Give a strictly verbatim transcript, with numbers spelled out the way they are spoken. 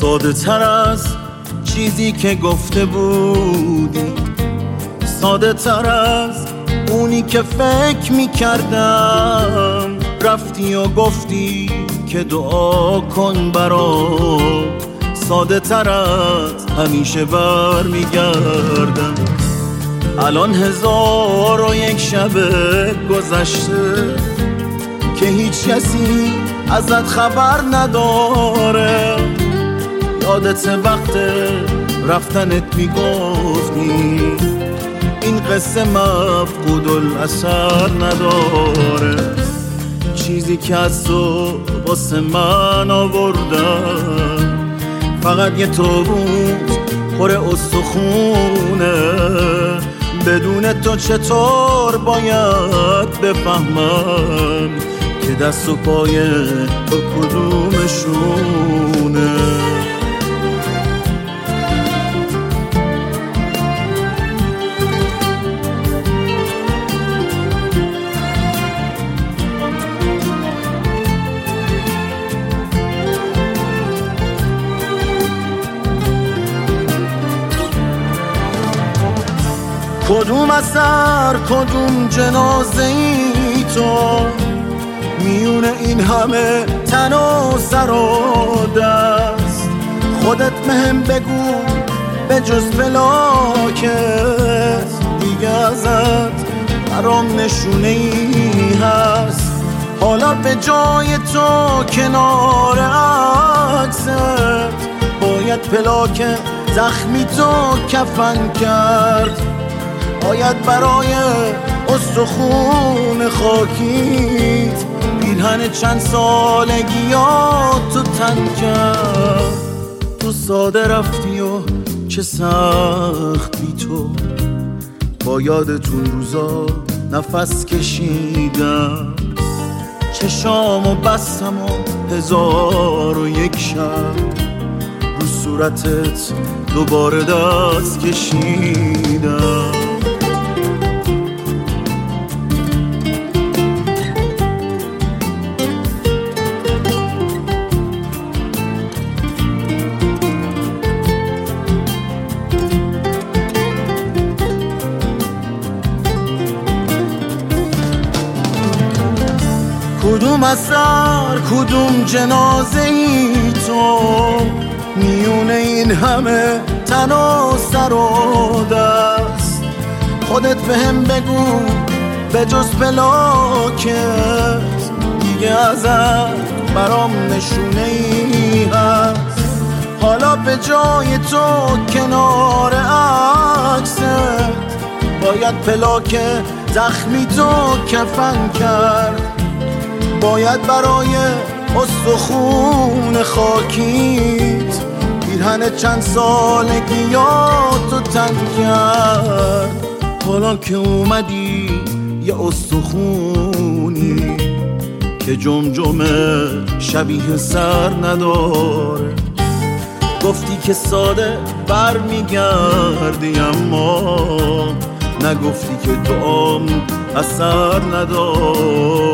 ساده تر از چیزی که گفته بودی، ساده تر از اونی که فکر میکردم. رفتی و گفتی که دعا کن برام، ساده تر از همیشه بر میگردم. الان هزار و یک شب گذشته که هیچ کسی ازت خبر نداره. یادت وقت رفتنت میگفتی این قصه مفقود الاثر نداره. چیزی که از تو واسه من آوردم فقط یه تابوت پر استخونه. بدون تو چطور باید بفهمم که دست و پای تو کدومشونه؟ کدوم اثر کدوم جنازه ای تو، میون این همه تن و سر و دست. خودت مهم بگو به جز فلاکت دیگه ازت برام نشونه ای هست. حالا به جای تو کنار عکست باید پلاک زخمی تو کفن کرد. باید برای استخون خاکیت پیرهن چند سالگیات تو تن کرد. تو ساده رفتی و چه سخت بی تو، با یادتون روزا نفس کشیدم. چشامو بستم و هزار و یک شب رو صورتت دوباره دست کشیدم. کدوم اثر کدوم جنازه ای تو، میونه این همه تن و سر و دست. خودت بهم بگو به جز پلاکت دیگه ازت برام نشونه ای هست. حالا به جای تو کنار عکست باید پلاک زخمی تو کفن کرد. باید برای استخون خاکیت پیرهن چند سالگیاتو تن کرد. حالا که اومدی یه استخونی که جمجمه شبیه سر نداره. گفتی که ساده بر میگردی اما نگفتی که دعام اثر نداره.